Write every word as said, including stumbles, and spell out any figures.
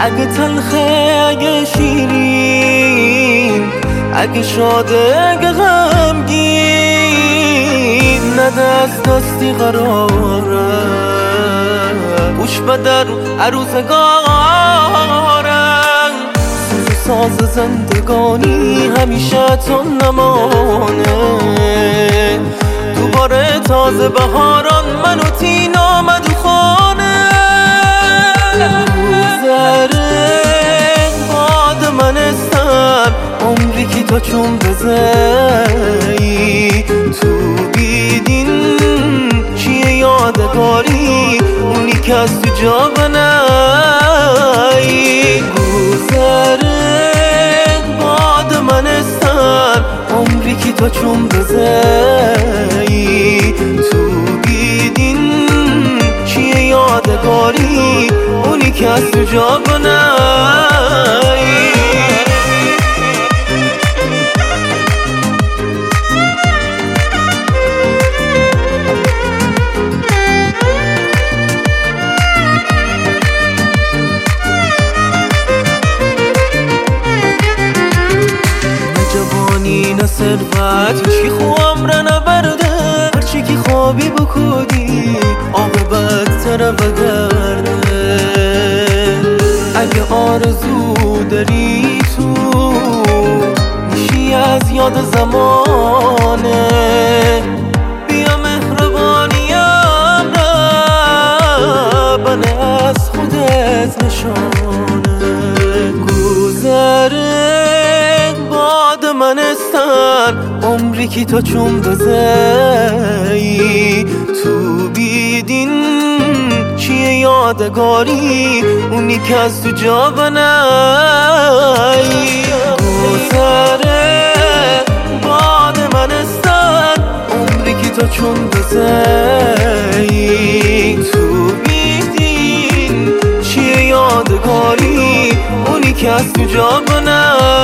اگه تلخه اگه شیرین، اگه شاده اگه غمگین، نه دست دستی قراره گوش بده رو عروسگارم. سوز ساز زندگانی همیشه تو نمانه، دوباره تازه بهاران منو تین آمد و خانه. روزره باد من استن عمری که تا چون بزهی، تو بیدین چیه یادگاری اونی که از تو جا بنایی. روزره باد من استن عمری که تا چون بزهی، تو بیدین چیه یادگاری اونی که از تو جا بنایی. نه ثروت هیچی خوام را نبرده، هرچی که خوابی بکودی عاقبت تره بگرده. اگه آرزو داری تو میشی از یاد زمانه، بیا مهربانیم را بنه از خودت نشانه. گذره باد من استن عمری که تا چون بزهی، تو بیدین چیه یادگاری اونی که از تو جا بنایی. گذره باد من استن عمری که تا چون بزهی، تو بیدین چیه یادگاری اونی که از تو جا بنایی.